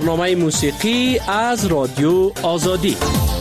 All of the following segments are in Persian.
برنامه موسیقی از رادیو آزادی.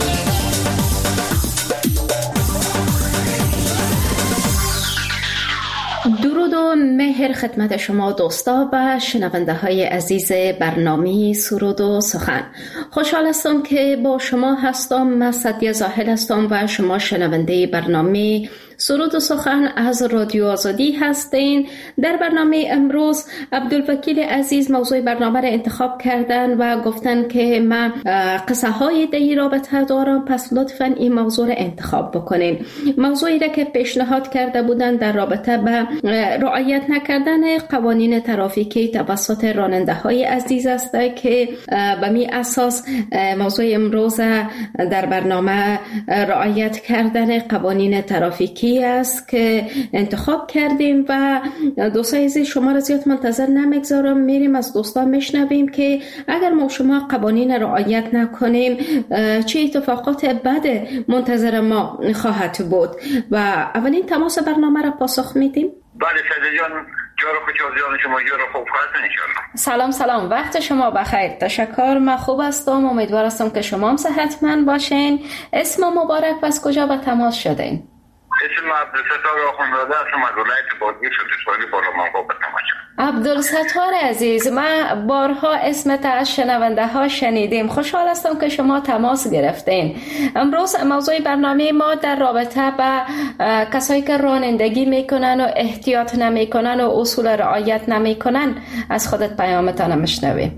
درود و مهر خدمت شما دوستا و شنونده های عزیز برنامه سرود و سخن. خوشحال هستم که با شما هستم. من سعدیه زاهد هستم و شما شنونده برنامه سرود و سخن از رادیو آزادی هستین. در برنامه امروز عبدالوکیل عزیز موضوع برنامه را انتخاب کردن و گفتن که من قصه های در رابطه دارم، پس لطفاً این موضوع را انتخاب بکنین. موضوعی را که پیشنهاد کرده بودن در رابطه به رعایت نکردن قوانین ترافیکی توسط راننده های عزیز است که به می اساس موضوع امروز در برنامه رعایت کردن قوانین ترافیکی است که انتخاب کردیم و دوستان عزیز شما را زیاد منتظر نمیگذارم، میریم از دوستان میشنویم که اگر ما شما قوانین رعایت نکنیم چه اتفاقات بد منتظر ما خواهد بود. و اولین تماس برنامه را پاسخ میدیم. بله سعدیه جان، جا رو خوش جان شما، جا رو خوب خواهد انشالله. سلام، وقت شما بخیر. تشکر، من خوب هستم، امیدوار هستم که شما هم صحتمند باشین. اسم مبارک و از کجا به تماس شدین؟ اسم عبدالستار آخوندزاده هستم از ولایت بادغیس شهرستانی بالامنگاه به تماس شدم. عبدالستار عزیز، من بارها اسمت از شنونده ها شنیدیم. خوشحال هستم که شما تماس گرفتین. امروز موضوع برنامه ما در رابطه با کسایی که رانندگی میکنن و احتیاط نمیکنن و اصول رعایت نمیکنن، از خودت پیامتان میشنویم.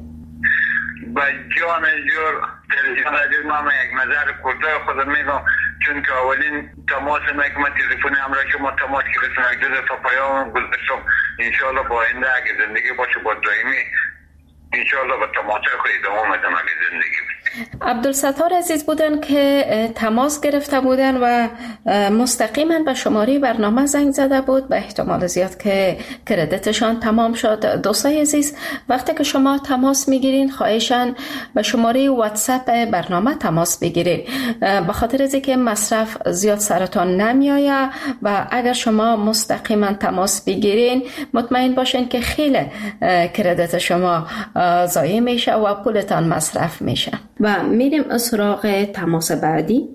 با جان جور تلویزیون عزیز ما یک نظر کوتاه خودم میگم، چون که اولین تماس من تلفنی هم را شما تماس گرفتم، یک دو دفعه پیام گذاشتم. انشالله با آینده اگه زندگی باشه با دائمی انشالله با تماس خود ادامه میدم اگه زندگی باشه. عبدالستار عزیز بودن که تماس گرفته بودن و مستقیما به شماره برنامه زنگ زده بود. به احتمال زیاد که کردیتشان تمام شد. دوستای عزیز، وقتی که شما تماس میگیرین خواهشاً به شماره واتساپ برنامه تماس بگیرید، به خاطر از اینکه مصرف زیاد سرتان نمیآید و اگر شما مستقیما تماس بگیرین مطمئن باشین که خیلی کردیت شما ضایع میشه و پولتان مصرف میشه. و میریم سراغ تماس بعدی.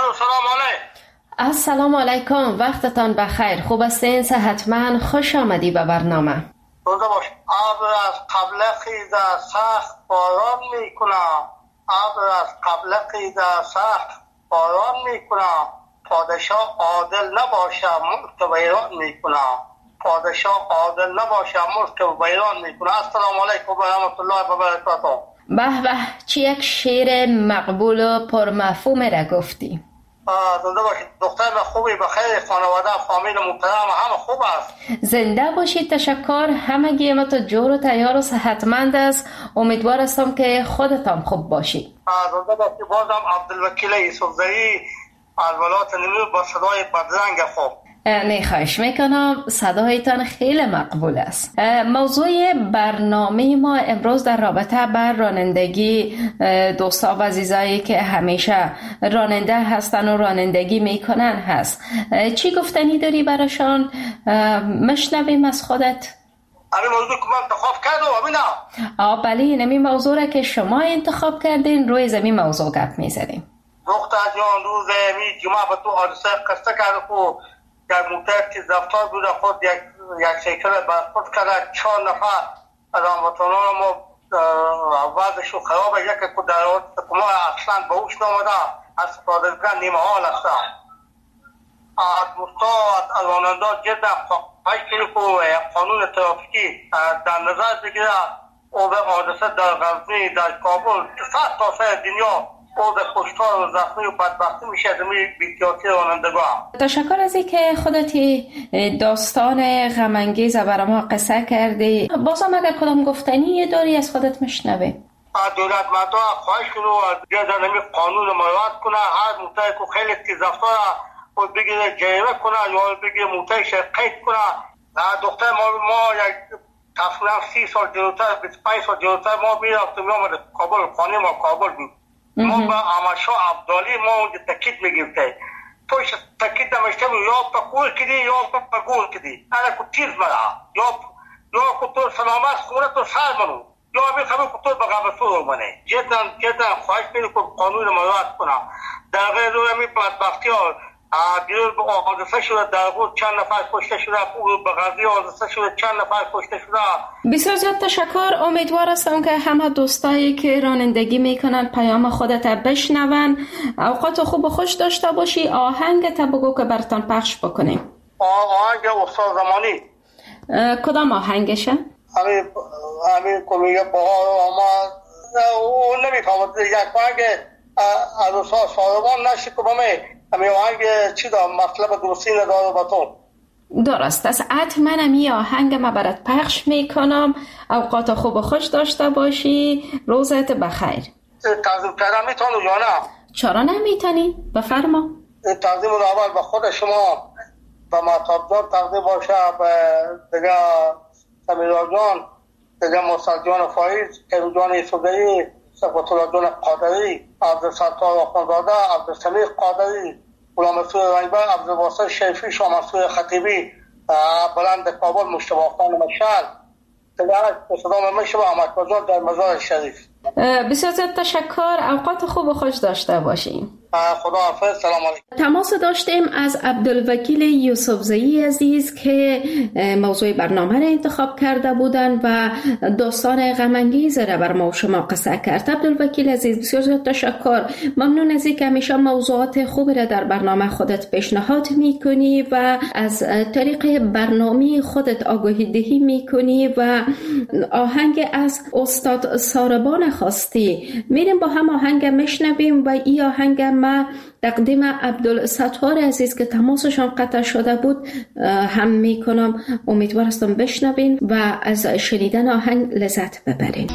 السلام علیکم، وقتتان بخیر. خوب هستین؟ صحتمند؟ خوش آمدی به برنامه. روزه باش. ابر از قبل خیزه سخت باران میکنم، ابر از قبل خیزه سخت باران میکنم، پادشاه عادل نباشه ملک ویران میکنم، پادشاه عادل نباشه ملک ویران میکنم. السلام علیکم و رحمت الله و برکاته. به به، چی یک شعر مقبول و پرمفهوم را گفتی. زنده باشید. دختر خوبی بخیر، خانواده فامیل محترم همه خوب است. زنده باشید. تشکر. همگی ما تو جور و تیار و صحتمند است. امیدوار هستم که خودتان خوب باشید. زنده باشید. بازم عبدالوکیل یوسفزئی از ولایت نیمروز با صدای بدرنگ خوب. نه خواهش میکنم، صدایتان خیلی مقبول است. موضوع برنامه ما امروز در رابطه بر رانندگی دوستا و عزیزایی که همیشه راننده هستن و رانندگی میکنن هست. چی گفتنی داری براشان؟ مشنویم از خودت. همین موضوع که من انتخاب کردم بله، نمی موضوع را که شما انتخاب کردین روی زمین موضوع گپ میزنیم. دختر جان، روز جمعه به تو حادثه قصه کرده و یک موتر که زفتار بود خود یک سیکل برخورد کرده. 4 نفر از هموطنان ما وضعشون خرابه، یکی که در ما اصلا به هوش نامده از استفادهگان نیمه حال هستن. از دوستا از راننده جدا خواهش کنیم که قانون ترافیکی در نظر بگیره. او به حادثه در غزنی، در کابل، 100 تا سر دنیا او به کشتار و زخمی و بدبختی میشه از این بی‌احتیاطی رانندگان. تشکر از اینکه خودتی داستان غم انگیز برای ما قصه کردی. بازم اگر کدام گفتنی داری از خودت میشنویم. دولت مردم خواهش کنه و جدا نمی قانون مراعات کنه. هر موتر که خیلی تیزرفتار خود بگیره جریمه کنه یا بگیره موترش قید کنه. دختر ما یک تقریبا 30 سال جلوتر 25 سال جلوتر ما میرفتیم میامد کابل، خانه ما کابل بود. ما با اماشا عبدالی ما اونجا تکید میگیرتیم. توش تکید نمیشتم یا پا کول کدی یا پا گول کدی. انا کو تیز مرا یا کو تو سلامت خونه تو سر منو یا میخوام خطور به قبطور منه جدا خواهش میکنم که قانون مراعات کنم. در غیر رو همی بدبختی ها دیروز به حادثه شده، در بود چند نفر کشته شده، به غزی حادثه شده چند نفر کشته شده. بسیار زیاد تشکر. امیدوار هستم که همه دوستایی که رانندگی میکنن پیام خودت بشنون. اوقات خوب و خوش داشته باشی. آهنگ بگو که براتون پخش بکنیم. آهنگ استاد زمانی. کدام آهنگشه؟ همین کمیه بهار آمد. اون نمیفهمد یک آهنگ از استاد ساربان نشی که همین آهنگ چی دارم مطلب درستی نداره با تو. درست است. حتما این آهنگ ما برات پخش میکنم. اوقات خوب و خوش داشته باشی. روزت بخیر. تقدیم کردم میتونم یا نه؟ چرا نمیتونی؟ بفرما. تقدیم رو اول به خود شما و مطاب جان تقدیم باشه، به دیگه سمیرا جان، دیگه مصد جان فایز، کرو جان ایسودهی، سفت الله جان قادری، عبدالستار آخوندزاده، عبدالسمیق قادری، غلام رسول رنگبر، عبدالواسط شیفی، شاه منصور خطیبی، بلند کابل مشتبه خان مشعل، دیگه به صدام میشه و احمد جان در مزار شریف. بسیار زیاد تشکر. اوقات خوب و خوش داشته باشیم. خدا حافظ. سلام علیکم. تماس داشتیم از عبدالوکیل یوسفزئی عزیز که موضوع برنامه را انتخاب کرده بودند و داستان غم انگیز را بر ما و شما قصه کرد. عبدالوکیل عزیز بسیار زیاد تشکر. ممنون از اینکه همیشه موضوعات خوبی را در برنامه خودت پیشنهاد میکنی و از طریق برنامه خودت آگاهی دهی میکنی و آهنگ از استاد ساربان خواستی. میریم با هم آهنگ میشنویم و این آهنگ ما تقدیم عبدالستار عزیز که تماسشان قطع شده بود هم میکنم. امیدوار هستم بشنوین و از شنیدن آهنگ لذت ببرین.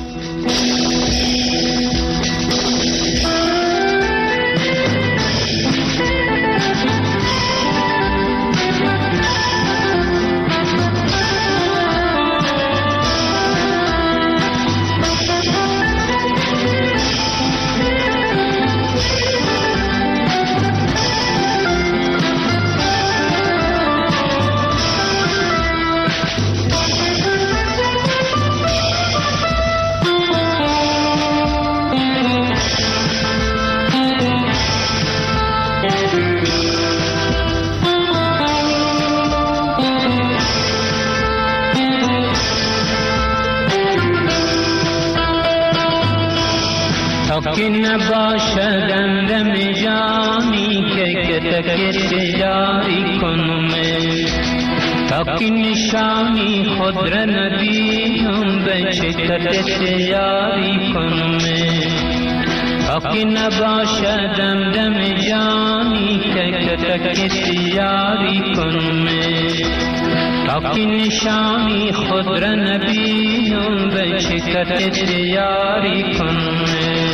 که نباشد دم جانی که تک جاری کنم، تا که نشانی خود را ندیدم به شکت جاری کنم، تا که نباشد دم جانی که تک جاری کنم، تا که نشانی خود را نبیدم به شکت جاری کنم.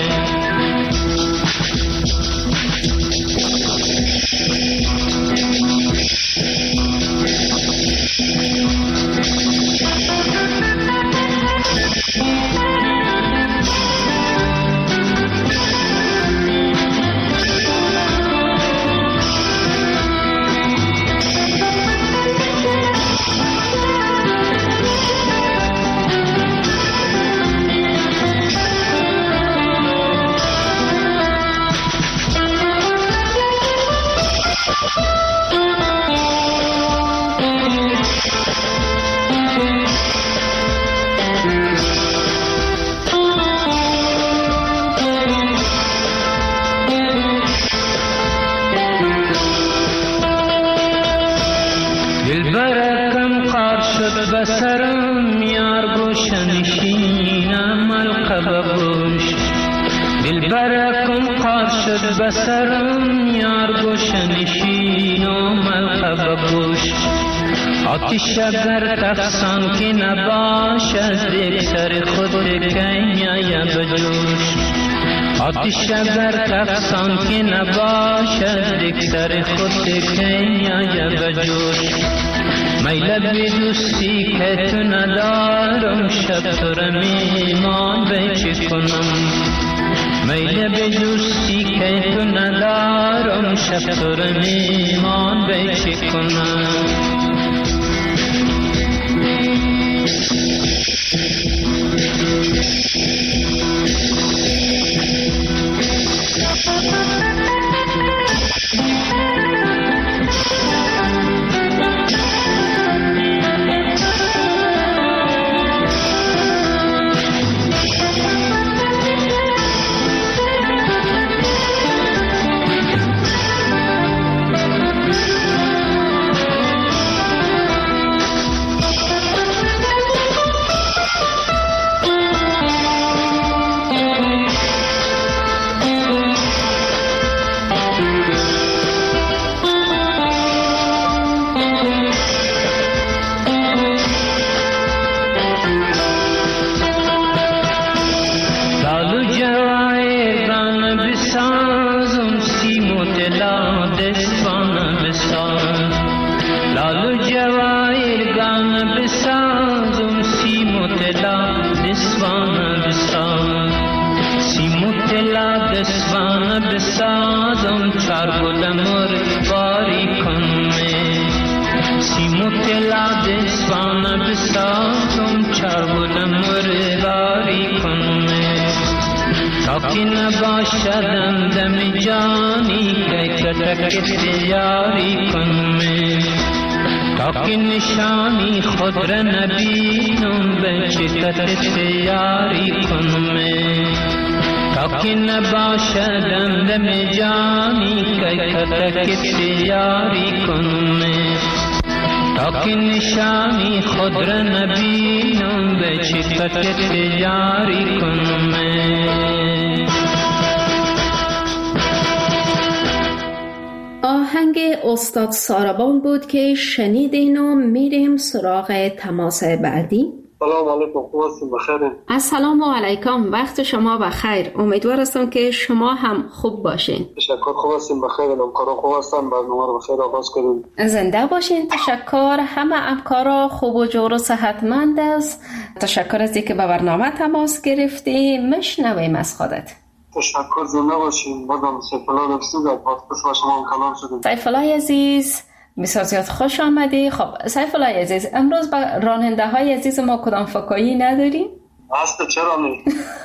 بسرم یار گوشنشینم القب گوش، دلبرکم قار شد بسرم یار گوشنشینم القب گوش، آتش اگر تفسان که نباشد یک سر خود کنیا بجوش، آتش اگر تفسان که نباشد یک سر خود کنیا بجوش، میل به دوستی که تو ندارم شب تو را میمان به چه کنم، میل به دوستی که تو ندارم شب تو را میمان به چه کنم. آهنگ استاد ساربان بود که شنیدین و میریم سراغ تماس بعدی. سلام علیکم، خوب هستین؟ بخیرین؟ السلام علیکم، وقت شما بخیر. امیدوار هستم که شما هم خوب باشین. تشکر، خوب هستین؟ بخیرین؟ همکارا خوب هستن؟ برنامه رو بخیر آغاز کنیم. زنده باشین. تشکر. همه همکارا خوب و جور و صحتمند است. تشکر از اینکه به برنامه تماس گرفتی. مشنویم از خودت. تشکر، زنده باشین. بازم سیفالله رفسید از پادکست با شما هم کلام شدیم. سیفالله عزیز بسیار زیاد خوش آمدی. خب سیفالله عزیز، امروز با راننده های عزیز ما کدام فکایی نداریم؟ هست، چرا نی؟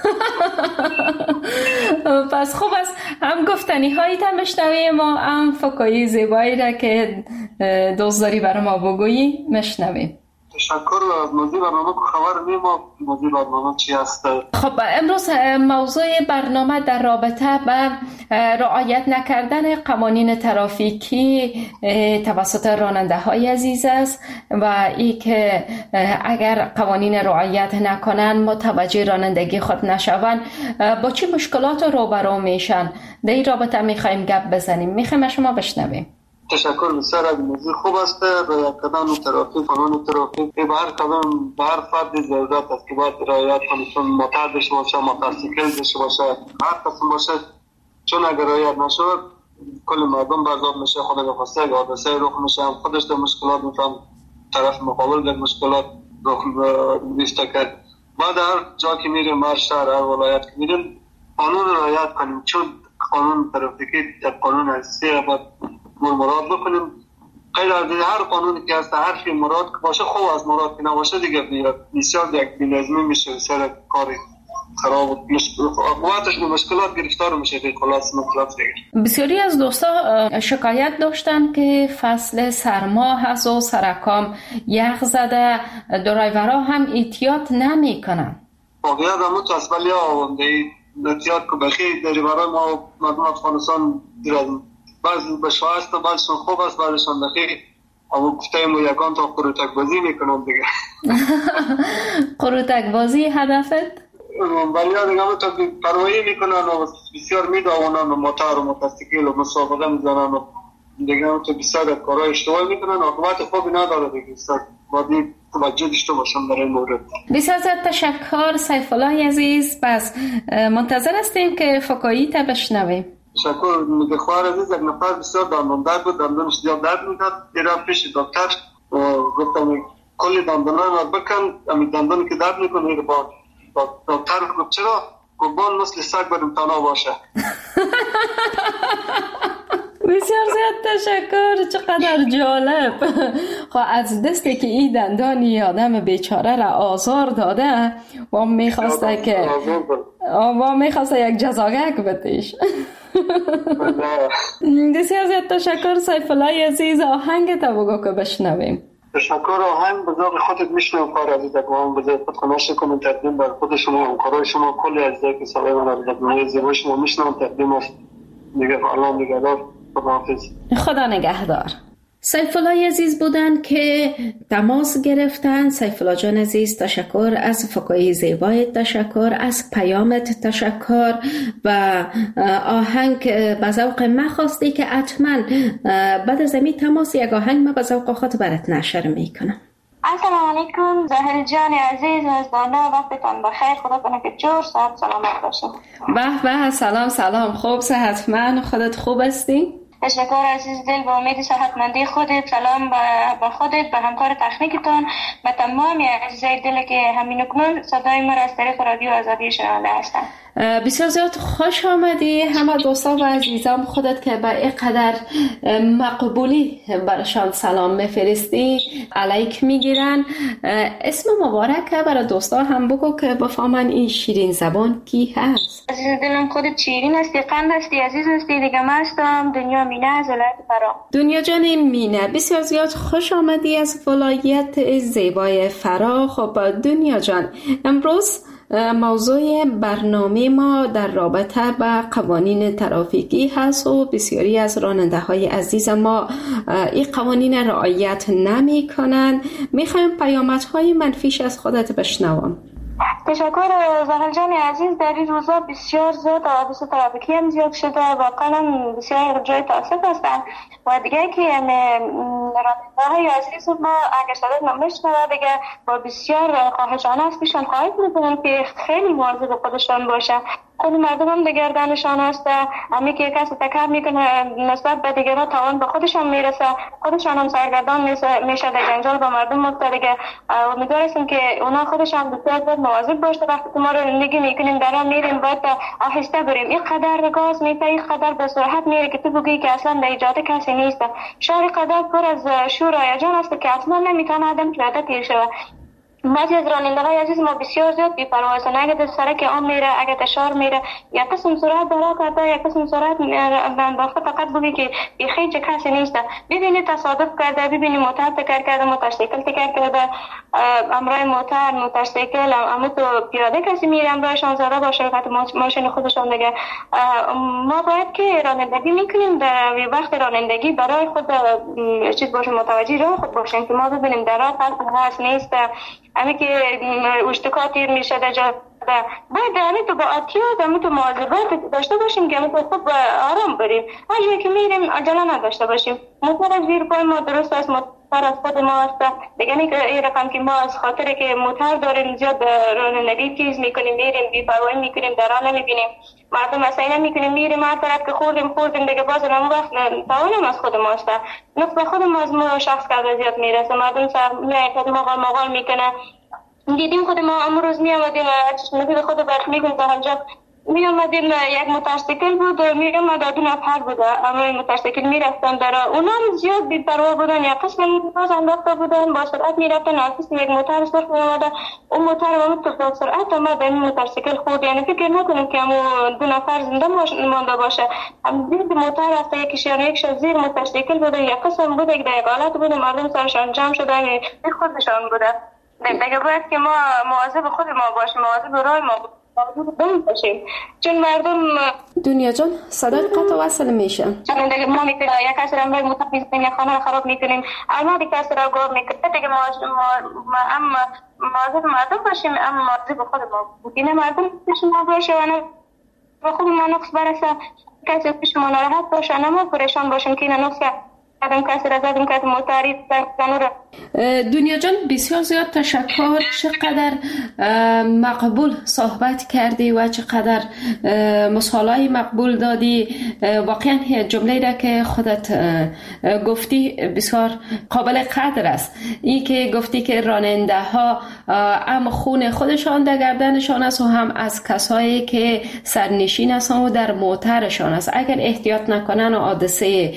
پس خوب است هم گفتنی هایی تا مشنویم و هم فکایی زیبایی را که دوست داری برای ما بگویی مشنویم. تشکر. از موضوع برنامه که خبر نیم موضوع برنامه چی هست؟ خب امروز موضوع برنامه در رابطه با رعایت نکردن قوانین ترافیکی توسط راننده های عزیز است و ای که اگر قوانین رعایت نکنن متوجه رانندگی خود نشوند با چه مشکلات روبرو میشن. در این رابطه میخوایم گپ بزنیم. میخوایم شما بشنویم. تشکر. بسیار از موضوع خوب است. رعایت کردن ترافیک، قانون ترافیک به هر قدم به هر فرد ضرورت است که باید رعایت کنه، چون موتور داشته باشه، موتورسیکل داشته باشه، هر قسم باشه، چون اگر رعایت نشود کل مردم برزاب میشه. خود نخواسته اگر حادثه رخ میشه هم خودش در مشکلات میفهم، طرف مقابل در مشکلات رخ میفته کرد. بعد هر جا که میریم، هر شهر، هر ولایت که میریم قانون رعایت کنیم، چون قانون ترافیکی در قانون اساسی باید مراد بکنیم. غیر از هر قانونی که هست، هر چی مراد باشه خوب است، مراد که نباشه دیگه بسیار یک بی‌نظمی میشه، سر کاری خراب و عقوبتش به مشکلات گرفتار میشه. خلاص مطلب دیگه بسیاری از دوستا شکایت داشتن که فصل سرما هست و سرکام یخ زده، درایورها هم احتیاط نمیکنن. واقعا همون تصویلی ها احتیاط که بخیر در برای ما مردم افغانستان بعضی به شایست بعضشون خوب است، بعضشون بخیر. اما گفتیم یکان تا قروتک بازی میکنم دیگه. قروتک بازی هدفت؟ ولی دیگه همون تا پروایی میکنن و بسیار میداونن و موتور و موتورسیکل و مسابقه میزنن و دیگه همون تا بسیار کارهای اشتباه میکنن و عقوبت خوبی نداره دیگه. باید توجه داشته باشم برای مورد. بسیار زیاد تشکر سیفالله عزیز. پس منتظر هستیم که فکایی تا بشنویم. تشکر. خواهر عزیز یک نفر بسیار دندان درد بود، دندانش زیاد درد میکرد، میرم پیش دکتر و گفتم کلی دندانای ما بکن، همین دندانی که درد میکنه با دکتر گفت چرا؟ گفت مثل سگ بریم تنها باشه. بسیار زیاد تشکر، چقدر جالب. خب از دستی که این دندانی آدم بیچاره را آزار داده و میخواسته که یک جزاگک بتیش. بسیار زیاد تشکر سیف الله عزیز. آهنگ تا بگو که بشنویم. تشکر. آهنگ بذار خودت میشنم کار عزیز اقوام بذار خود خناش کنم تقدیم بر خود شما همکارای شما کلی عزیزایی که سالای من را در زیبای شما میشنم تقدیم است. دیگه الله نگهدار. خداحافظ. خدا نگهدار. سیف الله عزیز بودن که تماس گرفتن. سیف الله جان عزیز تشکر، از فکای زیبای تشکر، از پیامت تشکر و آهنگ به ذوق من خواستی که حتما بعد از این تماس یک آهنگ من به ذوق خود برات نشر میکنم. السلام علیکم زاهل جان عزیز، از بالا وقتتان بخیر، خدا کنه که جور صحت سلامت باشین. به سلام خوب صحتمند، خودت خوب هستی؟ تشکر عزیز دل، با امید صحتمندی خودت. سلام به خودت، به همکار تکنیکتان، به تمام عزیزای دل که همین اکنون صدای ما را از طریق رادیو آزادی شنونده هستند. بسیار زیاد خوش آمدی. همه دوستان و عزیزان خودت که به اینقدر مقبولی برشان سلام میفرستی علیک میگیرن. اسم مبارک برای دوستا هم بگو که بفهمن این شیرین زبان کی هست. عزیز دلم خودت شیرین هستی، قند هستی، عزیز هستی. دیگه من هستم دنیا مینه از ولایت فرا. دنیا جان مینه بسیار زیاد خوش آمدی از ولایت زیبای فرا. خب دنیا جان، امروز موضوع برنامه ما در رابطه با قوانین ترافیکی هست و بسیاری از راننده های عزیز ما این قوانین رعایت نمی کنند. میخوایم پیامدهای منفیش از خودت بشنوم. تشکر زهر جان عزیز. در این روزا بسیار زیاد حوادث ترافیکی هم زیاد شده، واقعا بسیار جای تاسف هستن و دیگه که راننده‌های عزیز ما اگر صدات نمیشنوه دیگه با بسیار خواهشانه است پیشان خواهید میکنم که خیلی مواظب خودشان باشه. خود مردم هم دیگر دانشان است، همی که کسی تکرار میکنه نسبت به دیگرها تاوان به خودشان میرسه، خودشان هم سرگردان میشه در جنجال با مردم مفترگه. امیدوارستم که اونا خودشان بسیار مواظب باشه. وقتی که ما رو زندگی میکنیم درام میریم باید آهسته بریم. این قدر گاز میپه، این قدر به سرعت میره که تو بگی که اصلا در ایجاد کسی نیست. شهر قدر پر از شور و هیجان است که اصلا نمیتونه آدم پیاده تیر شود. بعضی از راننده‌های عزیز ما بسیار زیاد بی‌پروا هستند. اگه در سرک عام میره، اگه تشار میره، یا قسم سرعت داره کرده، یا قسم سرعت انداخته، فقط بگی که بیخی چه کسی نیست. ببینید تصادف کرده، ببینید موتور تکر کرده، موتورسیکل تکر کرده، همراه موتورسیکل اما تو پیاده کسی میره همراهشان زده باشه که ماشین خودشان دیگه. ما باید که رانندگی میکنیم در وقت رانندگی برای خود چیز باشه، متوجه راه خود باشیم که ما ببینیم در راه هست نیست. همین که اشتکا تیر میشه در جا باید همین تو با احتیاط همین تو مواظبت داشته باشیم که همین تو خوب آرام بریم. هر جایی که میریم عجله نداشته باشیم. موتور از زیر پای ما درست است، موتور از خود ما است. دیگه این رقم که ما از خاطر که موتور داریم زیاد رانندگی تیز میکنیم، میریم بی‌پروایی میکنیم، در راه نمیبینیم مردم مسئله میکنیم، میریم هر طرف که خوردیم دیگه باز اون وقت تاوانم از خود ماست. نقص به خود ما از ما شخص که زیاد میرسه. مردم میاد مغال میکنه. دیدیم خود ما امروز می آمدیم چشمگیر خود برد میگم تا همجا می آمدیم یک موتورسیکل بود می آمد دو نفر بوده اما این موتورسیکل می رفتن در اونا زیاد بی‌پروا بودن، یا قسم باز انداخته بودن با سرعت می رفتن، قسم یک موتور سرخ می آمده اون موتور آمد تو سرعت آمد این موتورسیکل خورد. یعنی فکر نکنم که همون دو نفر زنده مانده باشه. هم دید موتور رفته یکیش زیر موتورسیکل بوده، یا قسم بوده که در یک حالت بوده مردم سرشان جمع شده خودشان بوده. دیگه باید که ما مواظب خود ما باشیم، مواظب راه ما باشیم، چون مردم دنیا جان صدای قطع وصل میشه. چون دیگه ما میکنیم یک کسی را مطلق میزنیم، یک خانه را خراب میکنیم، اما دیگه کسی را گور میکنیم. دیگه ما هم مواظب مردم باشیم، هم مواظب خود ما بودیم. مردم پیش ما باشه و خود ما نقص برسه، کسی پیش ما ناراحت باشه، اما پریشان باشیم که این نقص کردم، کسی را زدم، کسی موتوری زنو را دنیا جان بسیار زیاد تشکر. چقدر مقبول صحبت کردی و چقدر مثالای مقبول دادی. واقعا جمله را که خودت گفتی بسیار قابل قدر است. این که گفتی که راننده ها هم خون خودشان در گردنشان است و هم از کسایی که سرنشین هستند و در موترشان است. اگر احتیاط نکنن و حادثه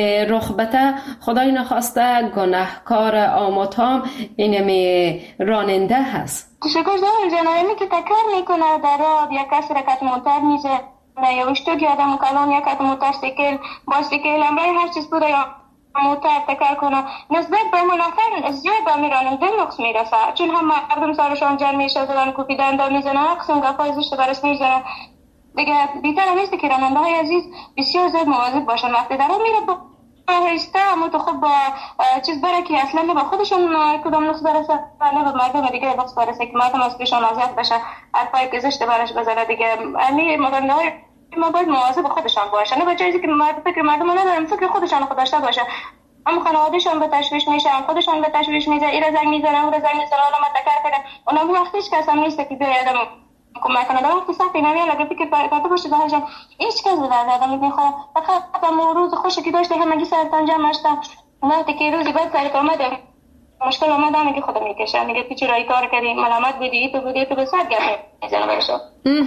رخ بده، خدای نخواسته گناهکار آماتام اینمی راننده هست. تشکر جنایمی که تکر میکنه در راه، یا کس رکت موتر میزه یا اشتوک آدم کلان یا کت موترسیکل بایسیکل امرای هر چیز بوده یا موتر تکر کنه، نسبت به منافر زیاد به میراننده نقص میرسه، چون هم مردم سرشان جمع میشه زدن کوپیدن دا میزنه قسم گفای زشت برش میزنه دیگه. بیتر همیسته که راننده های عزیز بسیار زیاد مواظب باشن. وقتی در راه میره هسته اما تو خب چیز بره که اصلا نه به خودشون کدام نقص برسه نه به مردم دیگه نقص برسه که مردم از پیشان اذیت بشه، حرفای که زشت برش بزنه دیگه. یعنی راننده‌های ما باید مواظب خودشان باشن، نه به جایی که فکر مردم ندارن، فکر خودشان خود داشته باشه. اما خانواده‌شان به تشویش میشه، خودشان به تشویش میشه، این زنگ میزنن اون زنگ میزنن، حالا ما تکر کردن اونم وقتش کس هم نیست که بیاد کمک کنه. در وقتی سختی نمیاد لگه فکر کرده باشه ده جان هیچ کس به درد آدم میخوره. فقط اما روز خوشی که داشته همگی سرطان جمع شده، وقتی که روزی بعد سرت آمده مشکل آمده میگه خودم میکشه، میگه تو چرا این کار کردی، ملامت بودی تو به سر گرده میزنه برشو.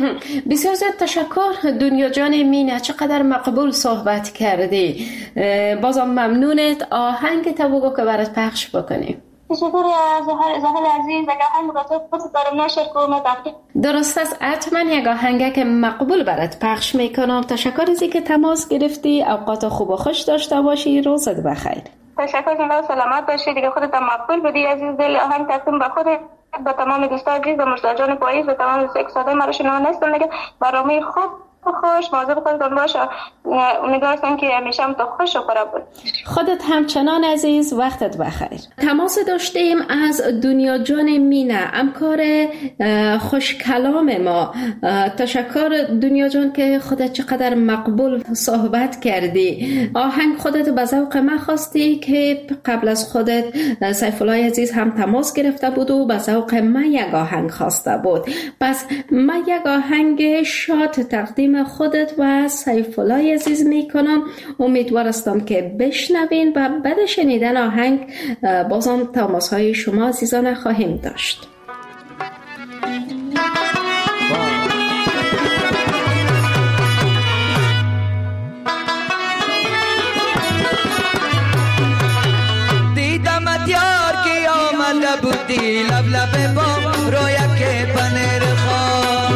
بسیار زیاد تشکر دنیا جان مینه، چقدر مقبول صحبت کردی. بازم ممنونت. آهنگ تا بگو که برات پخش بکنیم. تشکر زهل عزیز. اگه آهنگ برات خود دارم نشر کنم درست است. حتما یک آهنگ که مقبول برات پخش میکنم. تشکر ازی که تماس گرفتی. اوقات خوب و خوش داشته باشی. روزت بخیر. تشکر جناب، سلامت باشی دیگه. خودت هم مقبول بودی عزیز دل. آهنگ تقدیم به خودت، به تمام دوستان عزیز و مرتضی جان پاییز و تمام سکساده مرا شنوان هستم دیگه. برنامه خوب خوش مواظب خودتون باشه. امیدوارم که همیشه هم تو خوش و خراب بود. خودت همچنان عزیز. وقتت بخیر. تماس داشتیم از دنیا جان مینه، همکار خوش کلام ما. تشکر دنیا جان که خودت چقدر مقبول صحبت کردی. آهنگ خودت به ذوق من خواستی که قبل از خودت سیف الله عزیز هم تماس گرفته بود و به ذوق من یک آهنگ خواسته بود. پس من یک آهنگ شاد تقدیم خودت و سیف الله عزیز میکنم. امیدوارم که بشنوین و بعد شنیدن آهنگ بازم تماس های شما عزیزان خواهیم داشت. دیدمت یار که آمده بودی لب لب با رویا که پنیر خواه.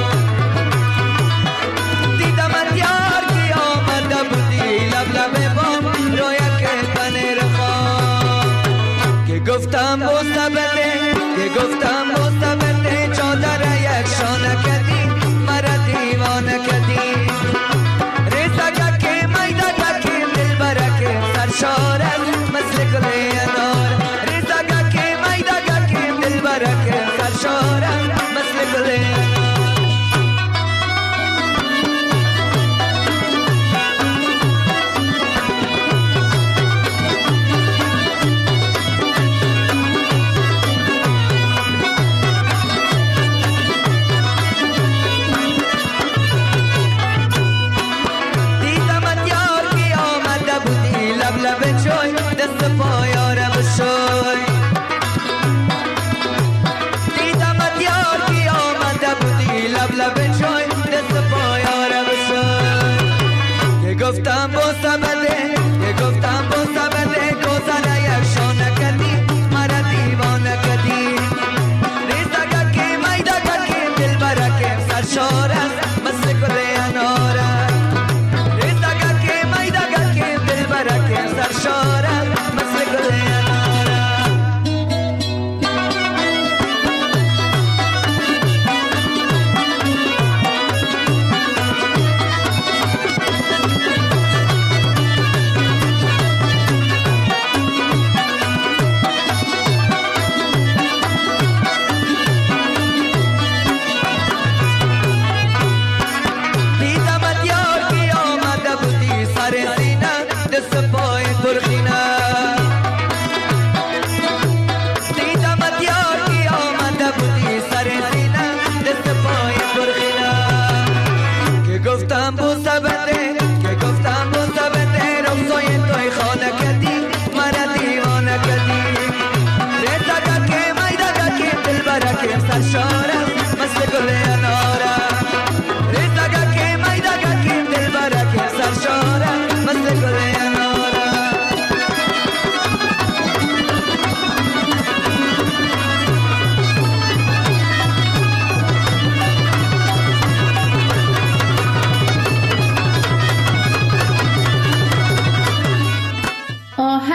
دیدمت یار که آمده بودی لب لب با رویا که پنیر خواه. که گفتم بوسته بده، که گفتم بوسته بده، چادر یک شانه کردی مرا دیوانه کردی. ریزه که میده که دل برکه سرشارت مثل گل انار. ریزه که میده که دل برکه سرشارت مثل گل انار. گفتم بوسه بده، گفتم بوسه بده، گوزنه یک شانه کردی مرا دیوانه کردی. ریزه که میده که دل برکه سرشارت مثل گل اناره. ریزه که میده که دل برکه سرشارت مثل گل اناره. دست پای ترخینه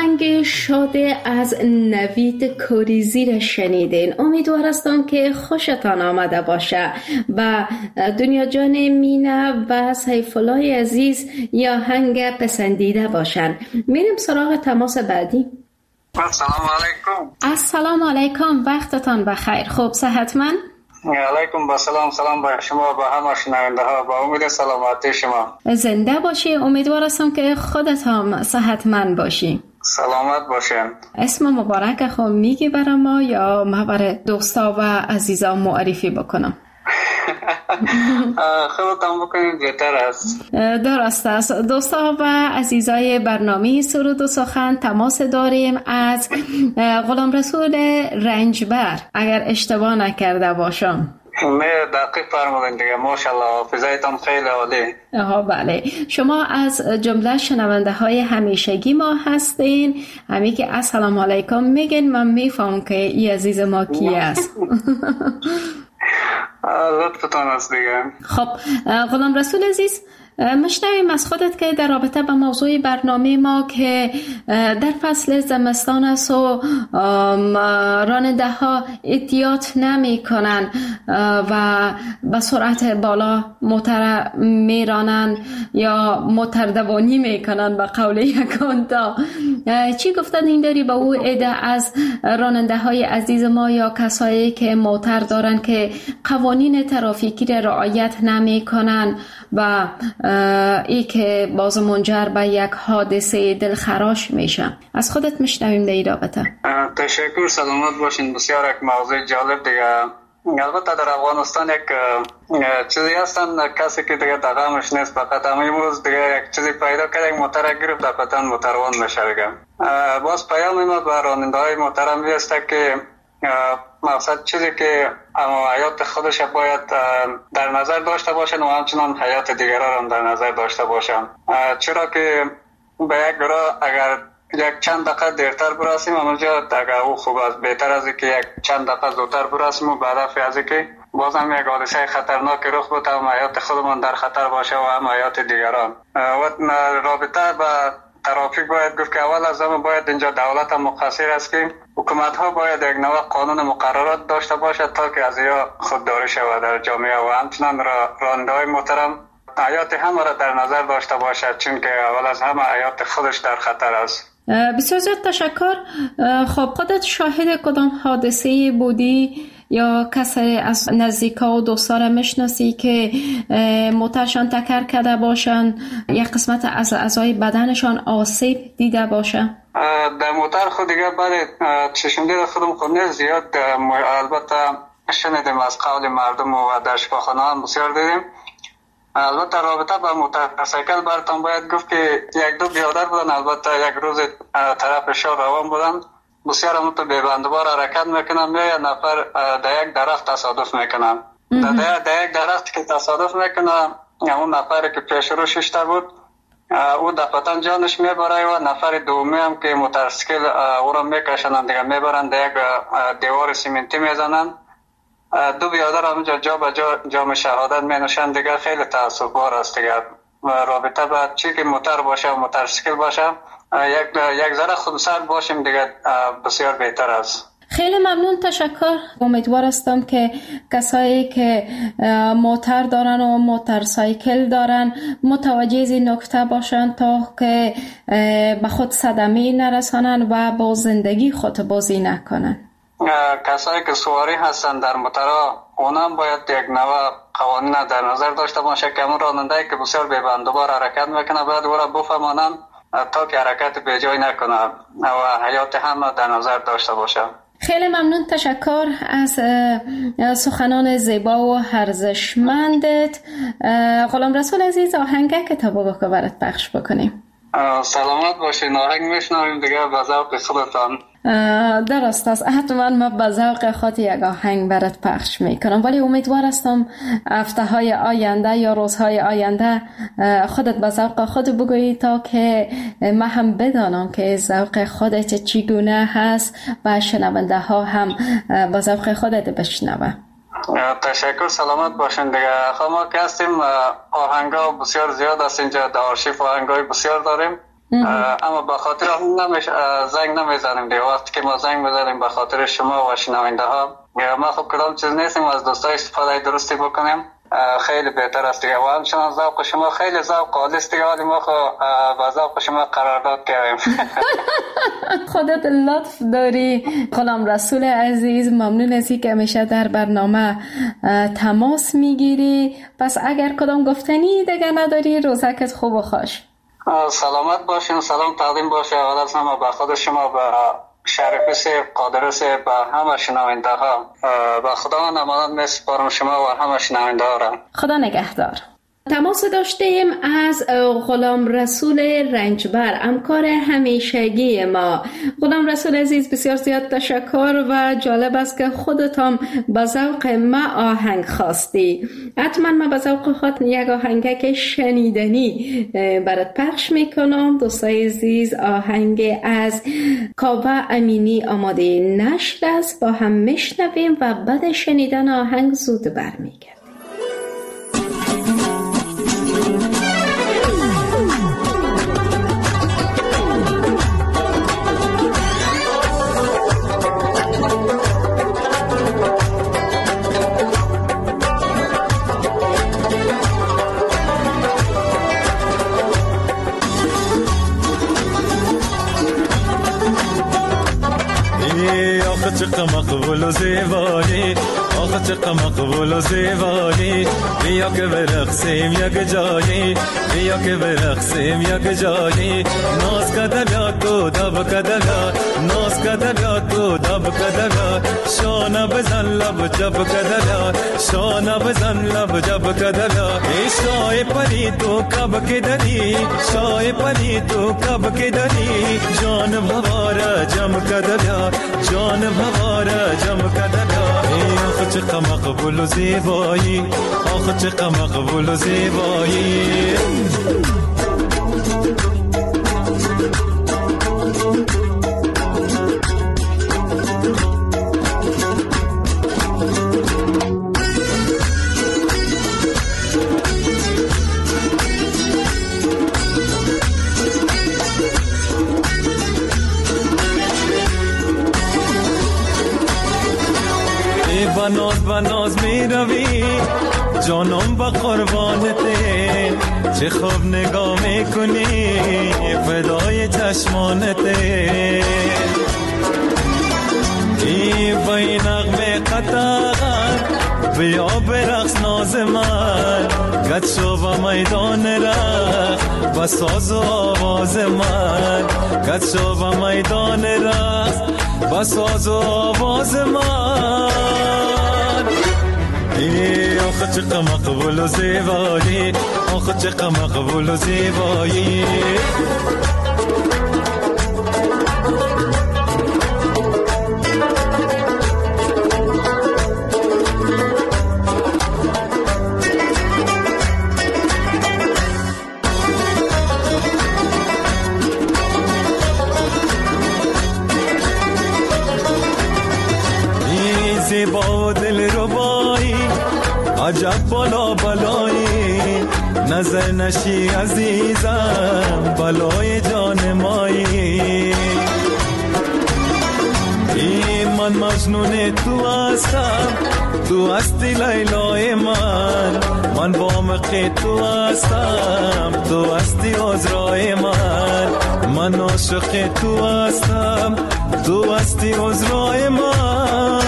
آهنگ شاده از نوید کوریزی را شنیدین. امیدوار هستم که خوشتان آمده باشه و دنیا جان مینا و سیف الله عزیز یا آهنگ پسندیده باشن. میریم سراغ تماس بعدی. السلام علیکم. السلام علیکم، وقتتان بخیر. خوب صحتمند؟ علیکم با سلام با شما با همه شنونده ها، با امید سلامتی شما. زنده باشی. امیدوار هستم که خودت هم صحتمند باشی. سلامت باشین. اسم مبارک خود میگی برای ما یا ما برای دوستا و عزیزان معرفی بکنم؟ خودتان بکنید بهتر است. درست است. دوستا و عزیزای برنامه سرود و سخن تماس داریم از غلام رسول رنجبر، اگر اشتباه نکرده باشم. نه دقیق فرمودین دیگه، ماشاءالله حافظه‌تان خیلی عالی. بله، شما از جمله شنونده های همیشگی ما هستین. همی که السلام علیکم میگین من میفهم که این عزیز ما کی است. لطفتان است دیگه. خب غلام رسول عزیز، مشنویم از خودت که در رابطه با موضوع برنامه ما که در فصل زمستان است و راننده ها احتیاط نمی کنن و به سرعت بالا موتر می رانن یا موتر دوانی می کنن به قول یکان تا. چی گفتن این داری با او عده از راننده های عزیز ما یا کسایی که موتر دارن که قوانین ترافیکی را رعایت نمی کنن و ای که باز منجر به یک حادثه دلخراش میشه؟ از خودت میشنویم در این رابطه. تشکر، سلامت باشین. بسیار یک موضوع جالب دیگه. البته در افغانستان یک چیزی هستن کسی که دیگه دغمش نیست، فقط امروز دیگه یک چیزی پیدا کرد، یک موتر گرفت دقیقاً موتروان میشه دیگه. باز پیام ما به راننده های محترم است که مقصد چیزی که اما حیات خودش باید در نظر داشته باشن و همچنان حیات دیگران هم در نظر داشته باشن. چرا که به یک گروه اگر یک چند دقیقه دیرتر برسیم اونجا اگر او خوب است، بهتر از که یک چند دقیقه زودتر برسیم و بعد از که بازم یک حادثه خطرناک رخ بده و حیات خودمون در خطر باشه و هم حیات دیگران. و رابطه با ترافیک باید گفت که اول از همه باید اینجا دولت هم مقصر است که حکومت ها باید یک نوع قانون مقررات داشته باشد تا که از یا خودداری شود در جامعه و همچنان راننده های محترم حیات همه را در نظر داشته باشد، چون که اول از همه حیات خودش در خطر است. بسیار زیاد تشکر. خب خودت شاهد کدام حادثه بودی یا کسی از نزدیکا و دوستا را میشناسی که موترشان تکر کرده باشن، یک قسمت از اعضای بدنشان آسیب دیده باشه؟ در موتر خود دیگه بعد چشم دید خودم خود نیست زیاد، البته شنیدیم از قول مردم و در شفاخانه هم بسیار دیدیم. البته رابطه با موتورسیکل براتون باید گفت که یک دو بیادر بودن، البته یک روز طرف شهر روان بودن، بسیار هم تو بیبندبار حرکت میکنن، یا نفر در یک درخت تصادف میکنن. در یک درخت که تصادف میکنن اون نفری که پیش رو ششتر بود او دفعتا جانش میبره و نفر دومی هم که موتورسیکل او را میکشنن دیگه میبرن در یک دیوار سیمنتی میزنن. دو بیادر همونجا جا به جام شهادت می نوشن دیگه. خیلی تأسف بار است دیگه. رابطه با چی که موتر باشه و موتورسیکل باشه یک ذره خودسر باشیم دیگه بسیار بهتر است. خیلی ممنون، تشکر. امیدوار هستم که کسایی که موتر دارن و موتورسایکل دارن متوجه این نکته باشن تا که به خود صدمه نرسانن و با زندگی خود بازی نکنن. کسایی که سواری هستن در موترها اونم باید یک نوع قوانین در نظر داشته باشه که اون راننده‌ای که بسیار بی‌بندوبار حرکت میکنه باید او را بفهمانن تا که حرکت به جای نکنه و حیات هم در نظر داشته باشه. خیلی ممنون، تشکر از سخنان زیبا و ارزشمندت. غلام رسول عزیز، آهنگ کتابو که برات پخش بکنیم. سلامت باشین. آهنگ میشنویم دیگه به ذوق خودتان. درست است، حتما ما به ذوق خود یک آهنگ برات پخش میکنم، ولی امیدوار هستم هفته های آینده یا روزهای آینده خودت به ذوق خود بگویی تا که ما هم بدانم که ذوق خودت چگونه هست و شنونده ها هم به ذوق خودت بشنوه. تشکر، سلامت باشین دیگه. ما که هستیم آهنگا بسیار زیاد است اینجا، در آرشیف آهنگای بسیار داریم اما به خاطر زنگ نمیزنیم دیگه. وقتی که ما زنگ بزنیم به خاطر شما و شنونده ها، ما خب کدام چیز نیستیم از دوستای استفاده درستی بکنیم خیلی بهتر است دیگه. و همچنان ذوق شما خیلی ذوق عالی است دیگه، ولی ما خب با ذوق شما قرارداد کردیم. خودت لطف داری غلام رسول عزیز، ممنون از اینکه همیشه در برنامه تماس میگیری. پس اگر کدام گفتنی دیگه نداری، روزکت خوب و خوش. سلامت باشین، سلام تقدیم باشه اول از همه به خود شما، به شریف سیب، قادر سیب، به همه شنونده ها. به خدا نمانت میسپارم شما و همه شنونده ها را. خدا نگهدار. تماس داشتیم از غلام رسول رنجبر، همکار همیشگی ما. غلام رسول عزیز بسیار زیاد تشکر و جالب است که خودتان به ذوق ما آهنگ خواستی. حتما ما به ذوق خود یک آهنگ شنیدنی برات پخش میکنم. دوستای عزیز، آهنگ از کاوه امینی آماده نشر است، با هم میشنویم و بعد شنیدن آهنگ زود برمیگردیم. چقدر مقبول و زیبایی، آخه چقدر مقبول و زیبایی. بیا که برقصیم یک جایی، بیا که برقصیم یک جایی. ناز کده بیاد تو دب کده بیاد، ناز کده بیاد تو دب کده بیاد. شانه بزن لب جب کده بیاد، شانه بزن لب جب کده بیاد. ای شای پری تو کب که داری، شای پری تو کب که داری. جان بواره جم کده بیاد، جان بواره جم کده بیاد. ای آخه چقدر مقبول و زیبایی، آخه چقدر مقبول و زیبایی. بناز می روی جانم با قربانته، چه خوب نگاه میکنی فدای چشمانته. ای بای نغمه قطعات بیا برقص ناز من، گد شو با میدان رقص بساز و آواز من، گد شو با میدان رقص بساز و آواز من. ای آخه چقدر مقبول و زیبایی، آخه چقدر مقبول و زیبایی. ای زیبا و دل ربایی، عجب بالا بالایی. نظر نشی عزیزم بلای جان مایی. ای من مجنون تو هستم، تو هستی لیلای من با مقی تو هستم، تو هستی عذرای من عاشق تو هستم، تو هستی عذرای من.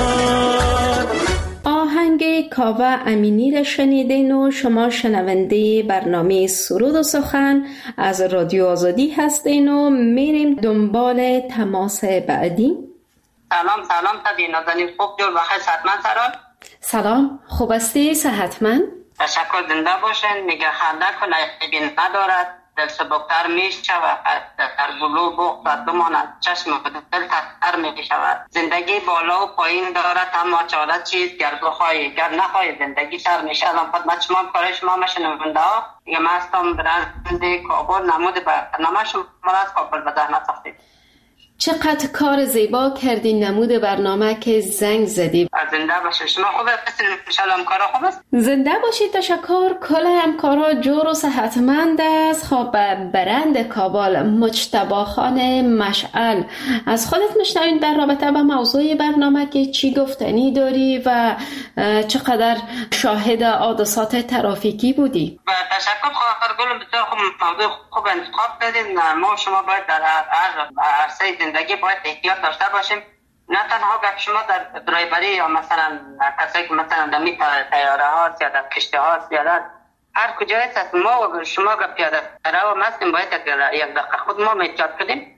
آهنگ کاوه امینی را شنیدین و شما شنونده برنامه سرود و سخن از رادیو آزادی هستین و میریم دنبال تماس بعدی. سلام تبی نازنین، خوب جور بخیر، صحتمند سران. سلام، خوب هستی؟ صحتمند؟ تشکر، زنده باشین. میگه خنده کنه عیبی ندارد، دل سبکتر میشود، در گلو بغض بماند، چشم دل تر میشود. زندگی بالا و پایین دارد، اما چاره چیز گر بخواهی گر نخواهی زندگی تر میشه. الان خدمت شما کار شما مشنونده ها دیگه. من هستم برند کابل، نمود برنامه شما را از کابل به زحمت ساختید. چقدر کار زیبا کردی، نمود برنامه که زنگ زدی. از زنده باشید. شما خوب هستین؟ انشالله همکارا خوب است؟ زنده باشید. تشکر. کل همکارا جور و صحتمند است. خب برند کابل مجتبی خان مشعل، از خودت میشنویم در رابطه با موضوع برنامه که چی گفتنی داری و چقدر شاهد حادثات ترافیکی بودی؟ تشکر خواهر گلم، بسیار خوب موضوع خوب انتخاب کردین. ما شما باید در هر عرصه زندگی باید احتیاط داشته باشیم. نه تنها گپ شما در درایوری یا مثلا کسایی که مثلا در طیاره ها یا در کشتی ها یا در هر کجایی هست، ما و شما گپ پیاده رو هستیم باید یک دقیقه خود ما احتیاط کنیم.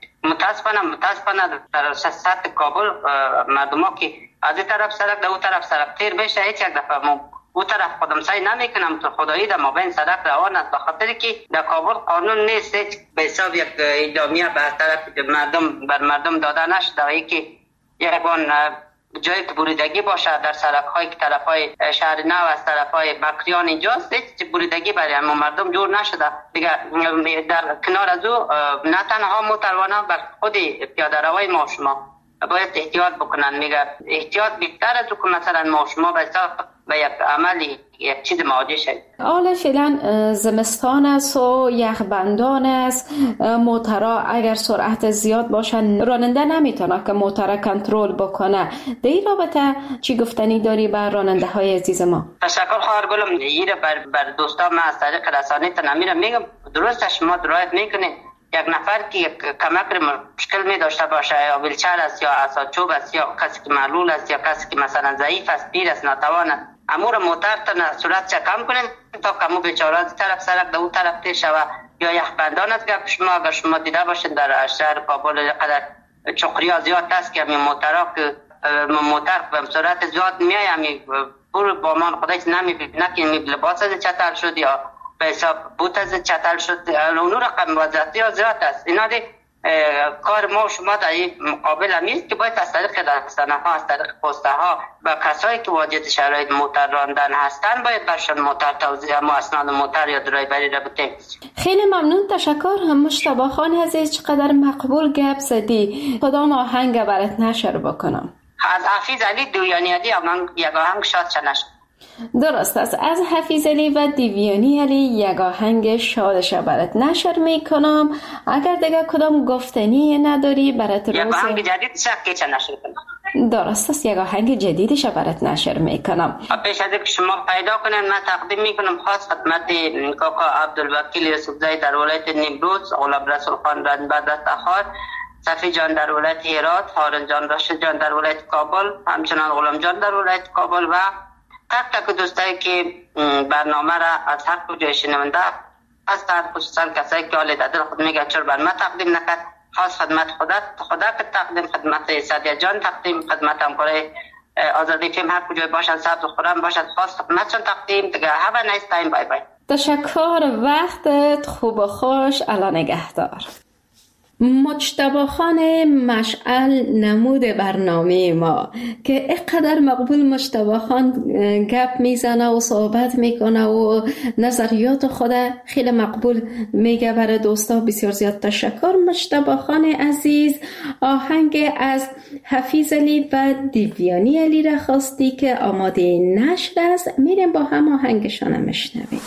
متاسفانه در سطح کابل مردم ها که از این طرف سرک در اون طرف سرک تیر بشه، هیچ یک دفعه ما اون طرف خودم سعی نمیکنم تو خدایی در مابین سرک روان است، بخاطر که در کابل قانون نیست به حساب یک اعدامیه به طرف مردم بر مردم داده نشده، ای که یکان جایی که بریدگی باشه در سرک های که طرف های شهر نو از طرف های بکریان اینجاست، هیچ بریدگی برای همه مردم جور نشده دیگه. در کنار از او نه تنها موتروانان بر خود پیاده روای ما شما باید احتیاط بکنن. میگه احتیاط بیشتر از او که مثلا ما شما به یک عملی یک چیز مواجه شد. حالا فعلا زمستان است و یخبندان است، موترها اگر سرعت زیاد باشن راننده نمیتونه که موتر کنترل بکنه. در این رابطه چی گفتنی داری بر راننده های عزیز ما؟ تشکر خواهر گلم. ایره بر دوستان من از طریق رسانه تنمیرم میگم درست شما درایت میکنید. یک نفر که کمک مشکل می داشته باشه یا ویلچر است یا عصاچوب است یا کسی که معلول است یا کسی که مثلا ضعیف است، پیر است، ناتوان است، امور موتر تن سرعت چه کم کنین تا کمو بیچاره از طرف سرک در اون طرف تیر شوه. یا یخبندان است گپ شما اگر شما دیده باشین در شهر کابل قدر چقریا زیاد است که همین موترها که موتر به سرعت زیاد میای همین پور با من خودش نمیبینه که لباس از چتر شد یا به حساب بوت از چتر شد، اونو رقم وضعیتی ها زیاد است. اینا دی کار ما شما در این مقابل همیست که باید از طریق رسانه ها از طریق پسته ها و کسایی که واجد شرایط موتر راندن هستن باید برشان موتر توضیح ما اسناد موتر یا درایوری را بتیم. خیلی ممنون. تشکر. مجتبی خان عزیز چقدر مقبول گپ زدی. کدام آهنگ برات نشر بکنم؟ از حفیظ علی دیویانی علی یک آهنگ شاد شنش. درست است. از حفیظ علی و دیویانی علی یک آهنگ شادش برات نشر میکنم. اگر دیگه کدام گفتنی نداری برات یک آهنگ جدید شکه چه نشر کنم؟ درست است. یک آهنگ جدیدش برات نشر میکنم. پیش از اینکه شما پیدا کنین من تقدیم میکنم خاص خدمت کاکا عبدالوکیل یوسفزئی در ولایت نیمروز، غلام رسول خان رنبدت اخار، صفی جان در ولایت هرات، هارون جان راشد جان در ولایت کابل، همچنان غلام جان در ولایت کابل و تک دوستایی که برنامه را از هر کجای شنونده هستند، خصوصا کسایی که حال دل خود میگه چرا برنامه تقدیم نکرد، خاص خدمت خدا که تقدیم خدمت سعدیه جان تقدیم خدمت همکارای آزادی فیلم هر کجای باشن سبز و خورم باشد خاص خدمتشون تقدیم دیگه. have a nice time. بای بای. تشکر. وقتت خوب و خوش. الان نگهدار. مجتبی خان مشعل نمود برنامه ما که اقدر مقبول مجتبی خان گپ میزنه و صحبت میکنه و نظریات خود خیلی مقبول میگه برای دوستا. بسیار زیاد تشکر مجتبی خان عزیز. آهنگ از حفیظ علی و دیویانی علی را خواستی که آماده نشر است. میریم با هم آهنگشان میشنویم.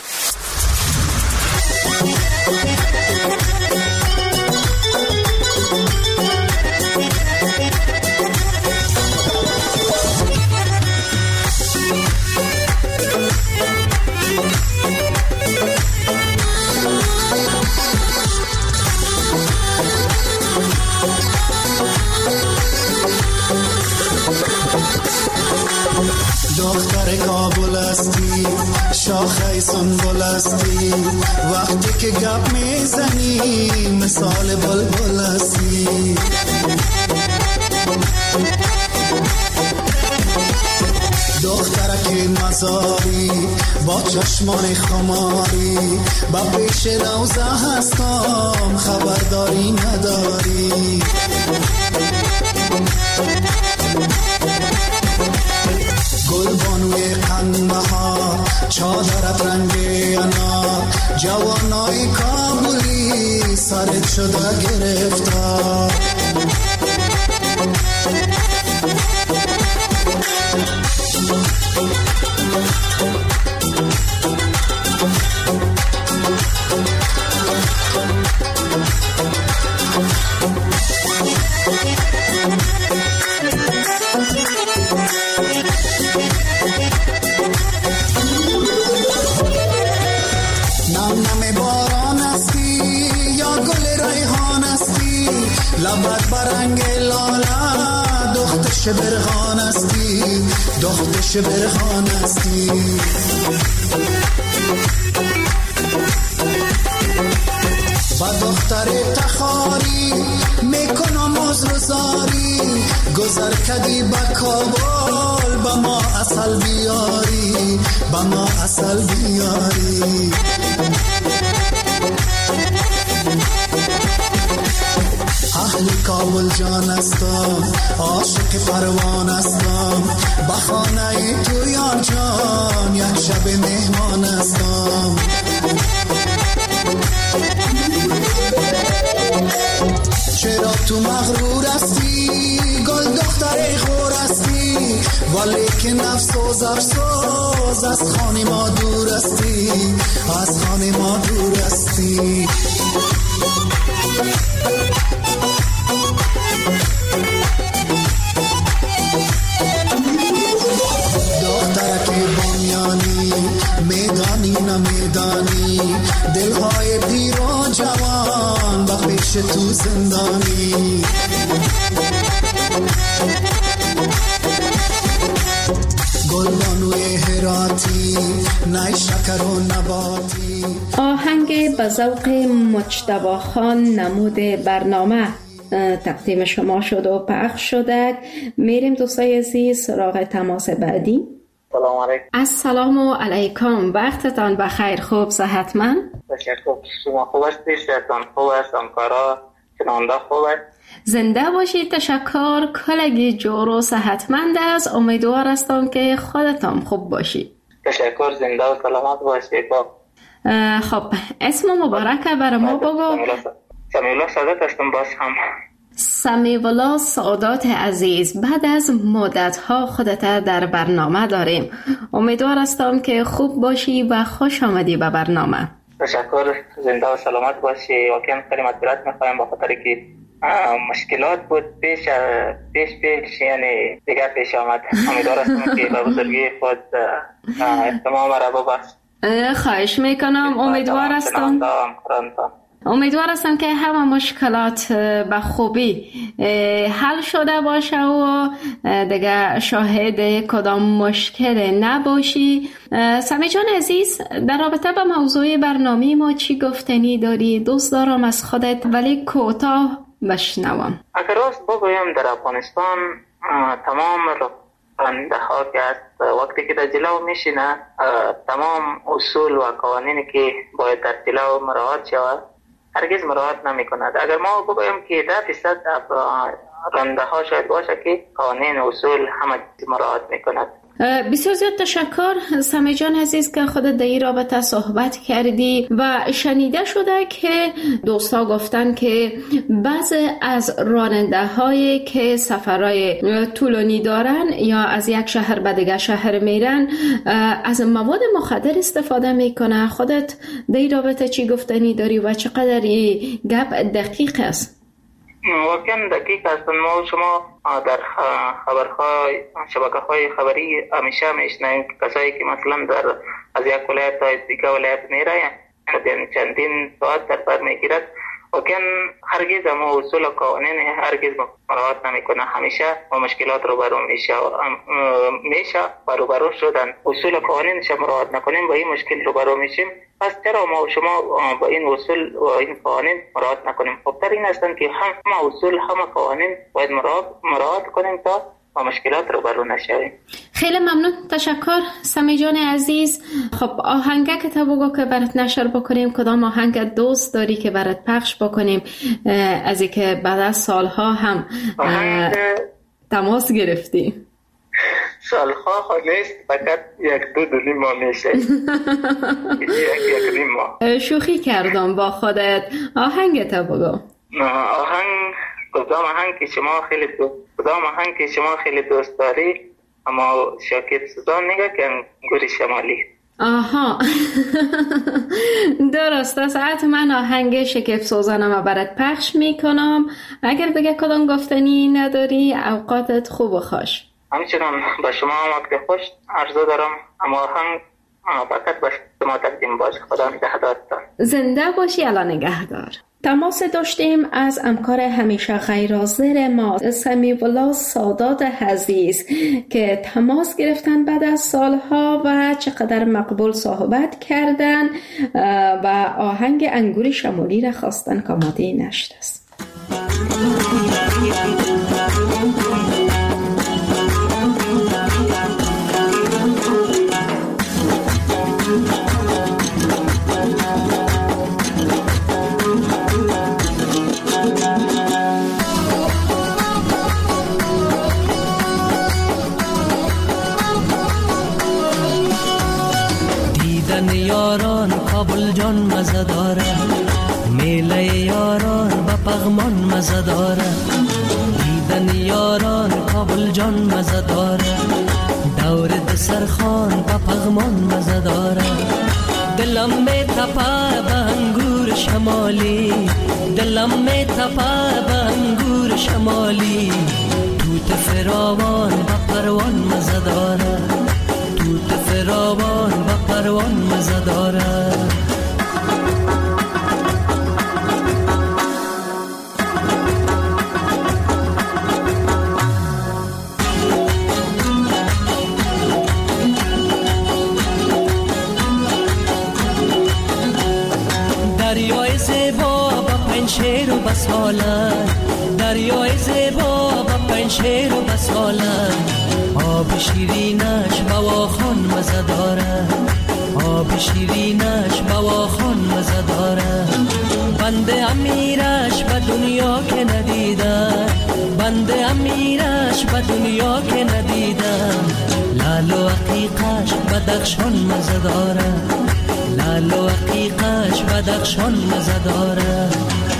دختر کابل هستی، شاخه سنبل هستی، وقتی که گپ میزنی مثال بلبل هستی. دخترک مزاری با چشمان خماری، با پیش روزه هستم خبرداری نداری. گل بانوی قندها چادرت رنگ انا، جوانای کابلی سرت شده گرفتار. نم نم باران هستی یا گل ریحان هستی، لبت برنگ لاله دخت شبرخان هستی، دخت شبرخان هستی. با دختر تخاری میکنم عذرزاری، گذر کدی با کابل با ما اصل بیاری، با ما اصل بیاری. اهل کابل جان هستم، عاشق پروان هستم، با خانه تویان جان یک شب مهمان هستم. چرا تو مغرور هستی گل دختر خور هستی، ولی که نفس و زفسوز از خانه ما دور هستی، از خانه ما دور هستی. دخترک بامیانی میدانی نمیدانی، دلهای پیر و جوان با پیش تو زندانی. گلبانوی هراتی نای شکر و نباتی. آهنگ به ذوق مجتبی خان نمود برنامه تقدیم شما شد و پخش شده. میریم دوستای عزیز سراغ تماس بعدی. سلام علیکم. السلام علیکم، وقتتان بخیر، خوب صحتمند؟ تشکر. شما خوب هستید؟ صحتتان خوب است؟ همکارا شنونده خوب است؟ زنده باشید. تشکر. کلگی جور و صحتمند است. امیدوار هستم که خودتان خوب باشید. تشکر. زنده و سلامت باشید. خب اسم مبارک برای ما بگو. سمیولا سعادت هستم. باز هم سمیولا سعادت عزیز، بعد از مدت‌ها خودت در برنامه داریم. امیدوار هستم که خوب باشی و خوش آمدی به برنامه. تشکر. زنده و سلامت باشی. واقعا خیلی معذرت می‌خوایم به خاطر که مشکلات بود پیش یعنی دیگر پیش آمد. امیدوار هستم که به بزرگی خود احتمام را ببخش. خواهش میکنم. امیدوار هستم که همه مشکلات به خوبی حل شده باشه و دیگه شاهد کدام مشکل نباشی. سمی جان عزیز، در رابطه با موضوع برنامه ما چی گفتنی داری؟ دوست دارم از خودت ولی کوتاه بشنوم. اگر راست بگویم در افغانستان تمام راننده ها که است وقتی که در جلو میشینه تمام اصول و قوانینی که باید در جلو مراعات شود هرگز مراعات نمی کند. اگر ما بگویم که 10% راننده ها شاید باشه که قوانین و اصول همه مراعات می کند. بسیار زیاد تشکر سمی جان عزیز که خودت در این رابطه صحبت کردی و شنیده شده که دوستا گفتن که بعضی از راننده هایی که سفرهای طولانی دارن یا از یک شهر به دیگر شهر میرن از مواد مخدر استفاده میکنه. خودت در این رابطه چی گفتنی داری و چقدر این گپ دقیق است؟ واقعا دقیق است. ما شما در خبرهای شبکه‌های خبری همیشه میشنویم کسایی که مثلا از یک ولایت تا دیگر ولایت میرن چندین ساعت در بر میگیرد. واقعا هرگز ما اصول و قوانین هرگز مراعات نمیکنه. همیشه با مشکلات روبرو میشه و روبرو شدن اصول و قوانینش مراعات نکنیم با این مشکل روبرو میشیم. پس چرا ما و شما با این اصول و این قوانین مراعات نکنیم؟ خبتر این هستند که همه اصول همه قوانین باید مراعات کنیم تا با مشکلات روبرو نشویم. خیلی ممنون. تشکر سمی جان عزیز. خب آهنگه که تا بگو که برات نشر بکنیم، کدام آهنگ دوست داری که برات پخش بکنیم از اینکه بعد از سالها هم تماس گرفتیم؟ سالها نیست، فقط یک دو ماه میشه. یک ماه. شوخی کردم با خودت. آهنگ تا بگو. کدام آهنگ که شما خیلی دوست داری؟ اما شاکر سوزان میگه که انگور شمالی. آها درست است. من آهنگ شکیب سوزانم برات پخش میکنم. اگر دیگه کدام گفتنی نداری اوقاتت خوب و خوش. همچنان با شما وقت خوش عرضه دارم. اما آهنگ فقط با شما تقدیم باشه. خدا نگهدارتان. زنده باشی. الان نگهدار. تماس داشتیم از همکار همیشه غیر حاضر ما سمیع الله سادات عزیز که تماس گرفتن بعد از سالها و چقدر مقبول صحبت کردن و آهنگ انگور شمالی را خواستن که آماده نشده است. یاران کابل جان مزه داره، میله یاران با پغمان مزه داره. دیدن یاران کابل جان مزه داره، دور دسرخان با پغمان مزه داره. دلم می تپه به انگور شمالی، دلم می تپه به انگور شمالی. توت فراوان با پروان مزه داره، توت فراوان با پروان مزه داره. دریای زیبا با پنشیر و بساله، دریای زیبا با پنشیر و بساله. آب شیرینش بواخان مزه داره، آب شیرینش بواخان مزه داره. بنده امیرش به دنیا که ندیدم، بنده امیرش به دنیا که ندیدم. لال و عقیقش بدخشان مزه داره، لال و عقیقش بدخشان مزه داره.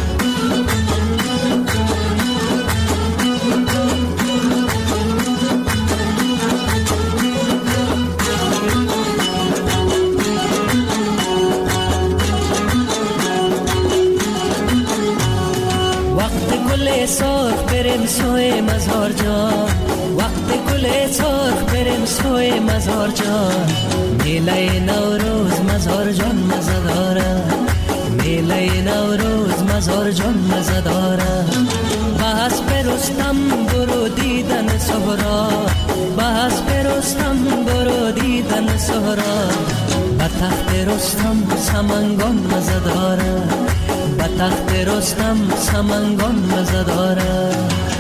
سرخ بریم سوی مزار جان، وقت گل سرخ بریم سوی مزار جان. میله نوروز مزار جان مزه داره، میله نوروز مزار جان مزه داره. بس برستم برو دیدن سهرا، بس برستم برو دیدن سهرا. به تخت رستم سمنگان مزه داره، به تخت رستم سمنگان مزه داره.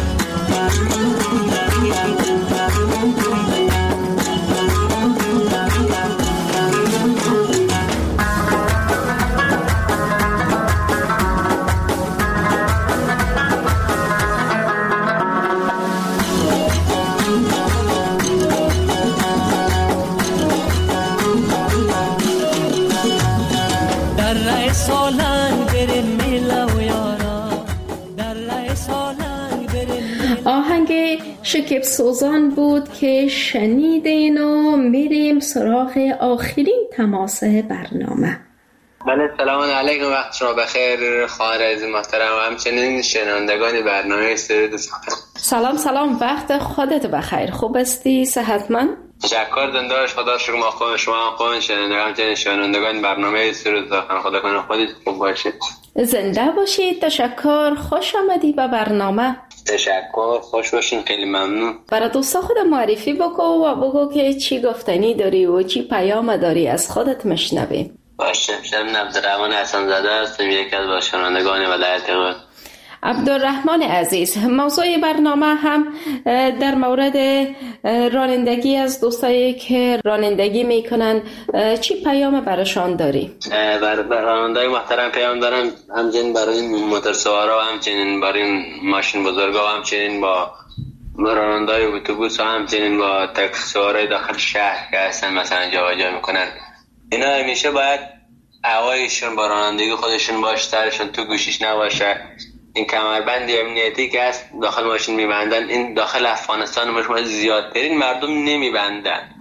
در رای سالنگ بریم میله و یارا، در رای سالنگ بریم. آهنگ شکیب سوزان بود که شنیدین و میریم سراغ آخرین تماس برنامه. بله سلام علیکم، وقت شما بخیر خواهر عزیز محترم و همچنین شنوندگان برنامه سرود سخن. سلام وقت خودت بخیر. خوب هستی؟ صحتمند؟ تشکر دندارش خدا شکر. ما خود شما خود شنوندگان برنامه سرود سخن خدا کنه خودت خوب باشید، زنده باشید. تشکر، خوش آمدی به برنامه. تشکر، خوش باشین، خیلی ممنون. برای دوستا خود معرفی بکن و بگو که چی گفتنی داری و چی پیام داری، از خودت مشنویم. باشه، من عبدالرحمن حسن زاده هستم، یکی از شنوندگان ولایت قم. عبدالرحمن عزیز، موضوع برنامه هم در مورد رانندگی از دوستایی که رانندگی میکنن، چی پیام براشان داری؟ برای رانندگی محترم پیام دارم، همچنین برای موتورسوارا و همچنین برای ماشین بزرگا و همچنین با رانندگی اتوبوس و همچنین با تاکسی‌سوارای داخل شهر که هستن مثلا جابجا میکنن. اینا همیشه باید هوایشون با رانندگی خودشون باشه، سرشون تو گوشیش نباشه. این کمربند امنیتی که هست داخل ماشین میبندن، این داخل افغانستان ما زیادترین مردم نمیبندن.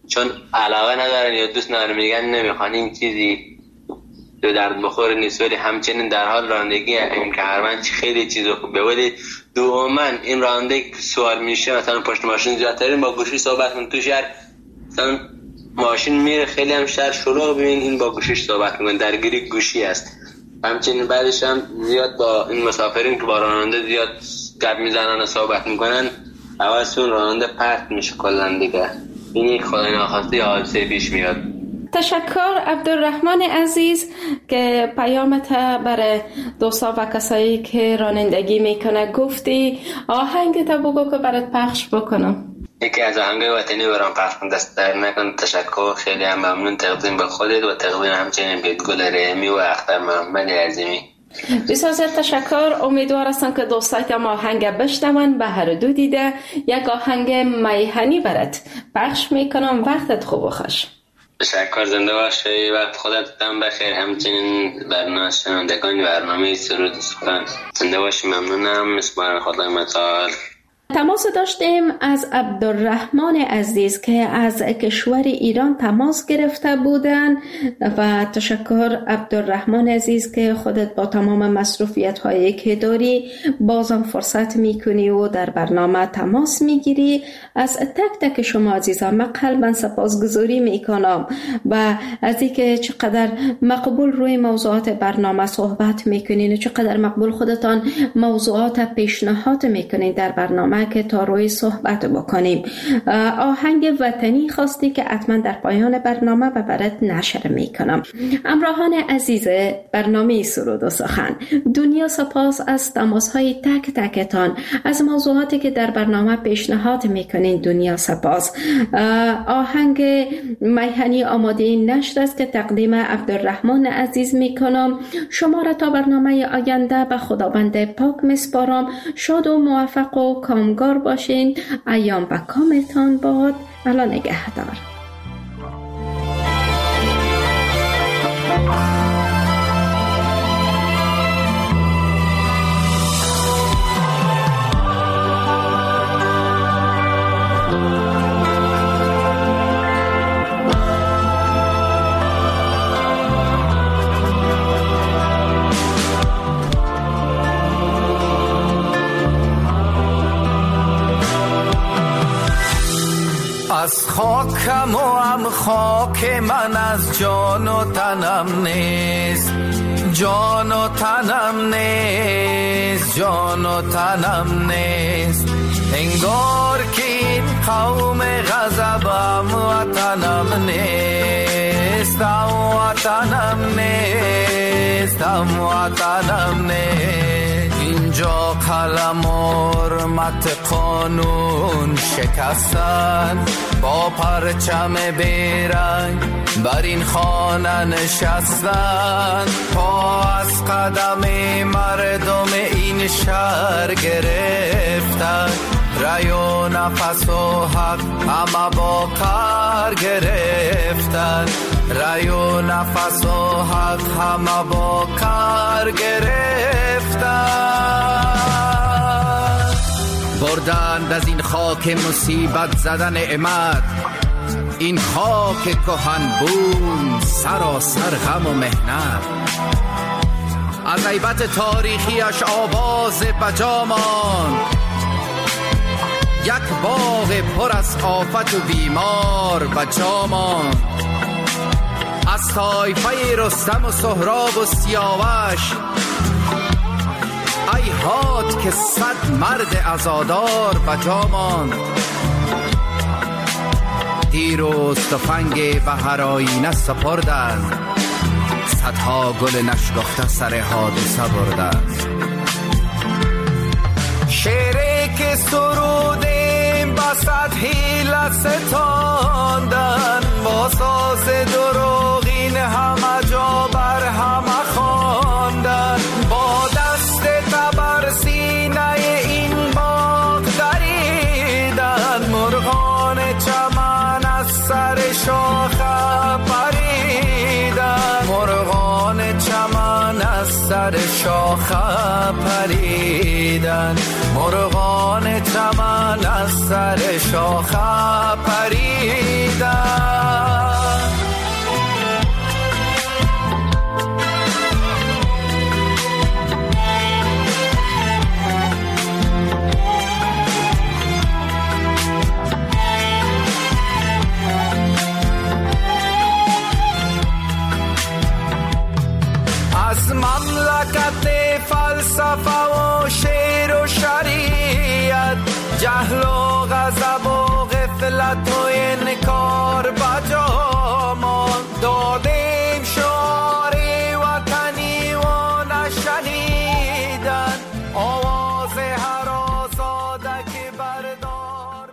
چون علاقه ندارن یا دوست ندارن، میگن نمیخوانیم چیزی دو درد بخور نیست. ولی همچنین در حال رانندگی این که هرمن خیلی چیز خوبه، ولی دوما این رانندگی سوال میشه مثلا پشت ماشین زیادترین با گوشی صحبت کن تو شهر، مثلا ماشین میره خیلی هم شهر شلوغ، ببین این با گوشیش صحبت میکنه، درگیری گوشی است. همچنین بعدش هم زیاد با این مسافرین که با راننده زیاد گپ میزنن و صحبت میکنن، حواسشون راننده پرت میشه کلا دیگه. این یک خدای ناخواسته حادثه پیش میاد. تشکر عبدالرحمن عزیز که پیامت برای دوستا و کسایی که رانندگی میکنه گفتی. آهنگ تا بگو که برات پخش بکنم. یکی از آهنگای وطنی برام پخش کن، دست در نکن. تشکر، خیلی هم ممنون. تقدیم به خودت و تقدیم همچنین به گل رحمی و اختر محمد عظیمی. بسیار تشکر. امیدوار هستم که دوستای ما آهنگ بشنون. به هر دو دیده یک آهنگ میهنی برات پخش میکنم. وقتت خوب و خوش. تشکر، زنده باشی. وقت خودت هم بخیر. همچنین برنامه شنوندگان برنامه سرود سخن زنده باشی. ممنونم. مسپارم خدای متعال. تماس داشتیم از عبدالرحمن عزیز که از کشور ایران تماس گرفته بودن و تشکر عبدالرحمن عزیز که خودت با تمام مصروفیت هایی که داری بازم فرصت میکنی و در برنامه تماس میگیری. از تک تک شما عزیزان من قلبا سپاسگزاری میکنم و از اینکه چقدر مقبول روی موضوعات برنامه صحبت میکنین و چقدر مقبول خودتان موضوعات پیشنهاد میکنین در برنامه که تا روی صحبت بکنیم. آهنگ وطنی خواستی که حتما در پایان برنامه و برات نشر میکنم. همراهان عزیز برنامه سرود و سخن، دنیا سپاس از تماس های تک تکتان، از موضوعاتی که در برنامه پیشنهاد میکنین. دنیا سپاس. آهنگ میهنی آماده نشر است که تقدیم عبدالرحمن عزیز میکنم. شما را تا برنامه آینده به خداوند پاک میسپارم. شاد و موفق و کامگار باشین. ایام و کامتان باد. الله نگهدار. از خاکم و هم خاک من، از جان و تنم نیست، جان و تنم نیست، جان و تنم نیست. انگار که این قوم غضبم وطنم نیست، وطنم نیست، وطنم نیست. اینجا قلم و حرمت قانون شکستن، با پرچم بیرنگ بر این خانه نشستن. پا از قدم مردم این شهر گرفتن، رای و نفس و حق همه با کار گرفتن، رای و نفس و حق همه با کار گرفتن. بردند از این خاک مصیبت زدن نعمت، این خاک کهن بوم سراسر غم و مهنت. از عیبت تاریخیش آواز بجامان، یک باغ پر از آفت و بیمار و جامان. از طایفه رستم و سهراب و سیاوش، ای هات که 100 مرد عزادار و جامان. دیروز تفنگ بهر آینه سپردند، صدها گل نشکفته سر حادثه بردند. شعری که سرودیم با 100 حیله ستاندن، با ساز دروغین همه جا بر همه خواندن. با دست تبر سینه این باغ دریدن، مرغان چمن از سر شاخه پریدن، مرغان چمن از سر شاخه پریدن، مرغان چمن از سر شاخه پریدن. جهل و غضب و غفلت و انکار بجامان دادیم شعار وطنی و نشنیدن آواز هر آزاده که بردار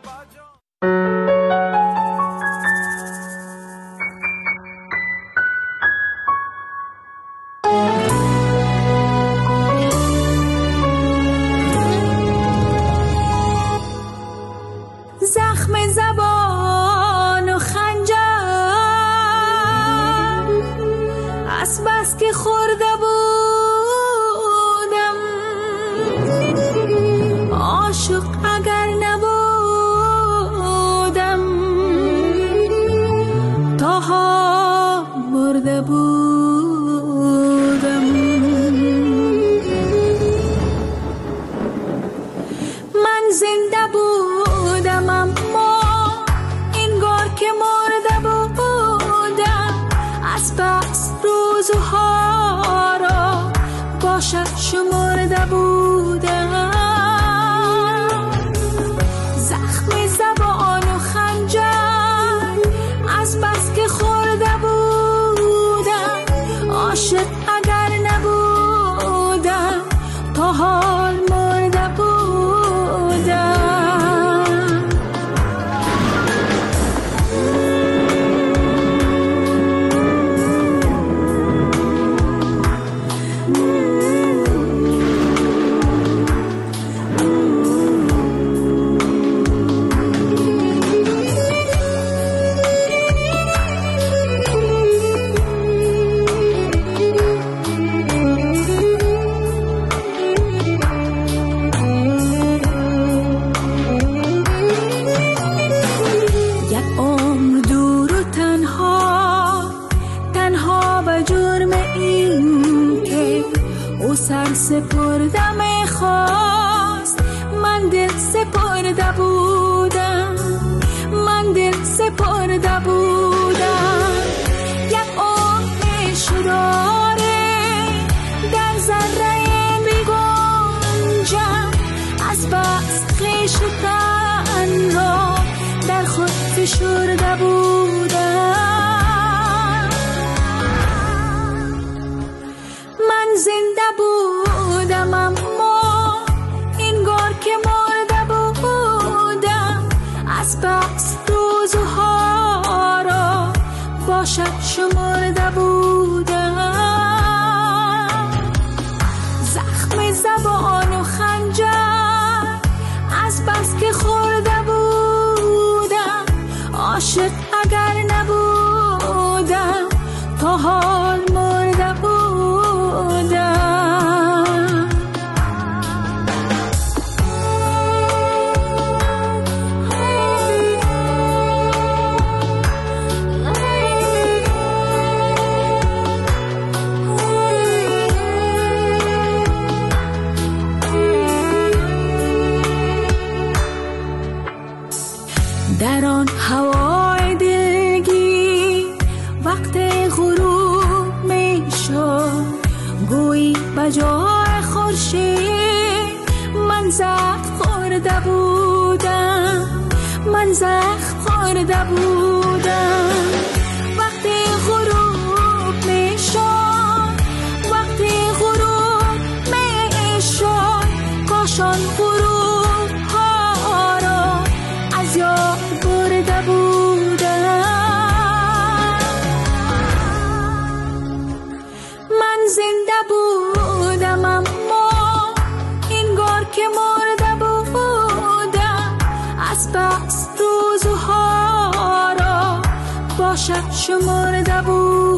زخم زبان و خنجر از بس که خورده بودم عاشق اگر نبودم تاها مرده بودم. من زنده بودم اما انگار که مرده بودم از بس روزها را باشد شمرده بودم. زخم زبان و خنجر از بس که خورده بودم عاشق اگر نبودم تا حال مرده بودم. سر سپرده میخواست من دل سپرده بودم من دل سپرده بودم. یک آتش داره در ذره میگنجم از بس خویش تن را در خود فشرده بودم. من زنده بودم اما انگار که مرده بودم از بس روزها را باشد شمرده بودم. زخم زبان و خنجر از بس که خورده بودم عاشق اگر نبودم تا حال مرده بودم. در آن هوای دلگی وقت غروب می شد گویی بجای خورشید من زخم خورده بودم من زخم خورده بودم. وقتی غروب می شد وقتی غروب می شد کاشان غروب ها را از یاد برده بودم. من زنده بودم اما انگار که مرده بودم از بس روزها را باشد شمرده بودم.